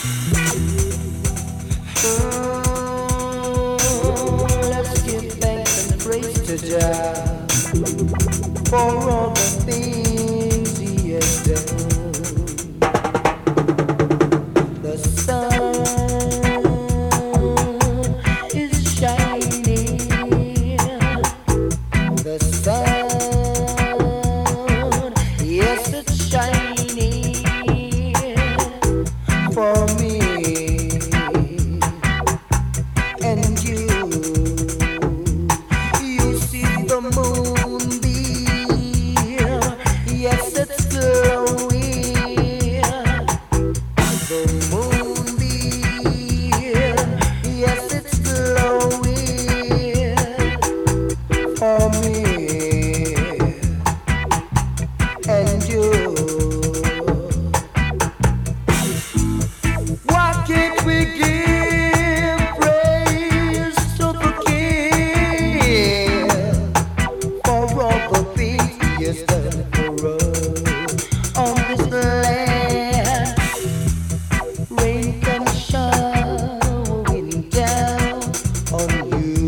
Let's give thanks and praise to Jah for all the things He has done. The sun is shining. The sun, yes, it's shining for me and you. You see the moonbeam, yes, it's glowing. The moonbeam, yes, it's glowing for me and you. Why can't we give praise to the King for all the things He has done for us on this land? Rain comes showering down on you.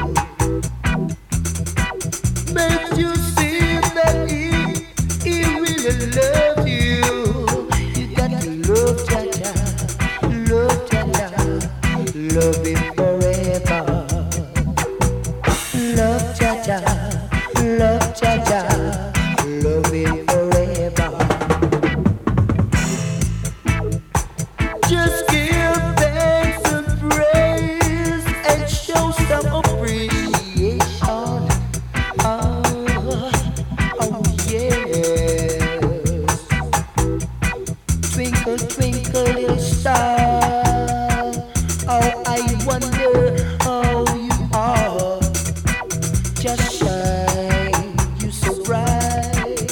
Makes you see that he really loves you. You got to love Jaja, love Jaja, love Him forever. Love Jaja, love Jaja, love Him forever. Just give thanks and praise and show some appreciation. Oh yes. Twinkle, twinkle, little star. Oh, I wonder how you are. Just shine, you so bright.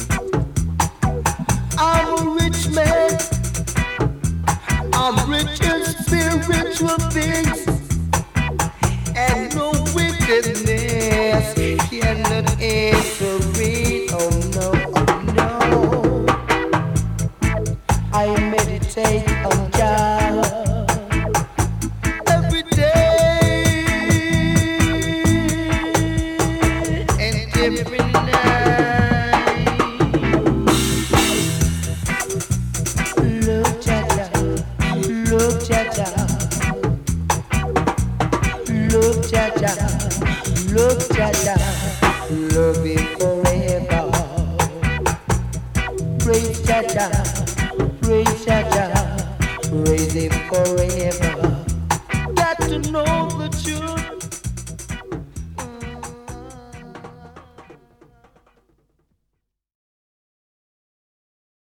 I'm a rich man. I'm rich in spiritual things, and no wickedness cannot enter it. Oh no, oh no. I meditate on Jah every day and every night. Love Jaja, love Jaja, love Jaja, love Jaja, love Him forever. Praise Jaja, praise Jaja, praise Him forever.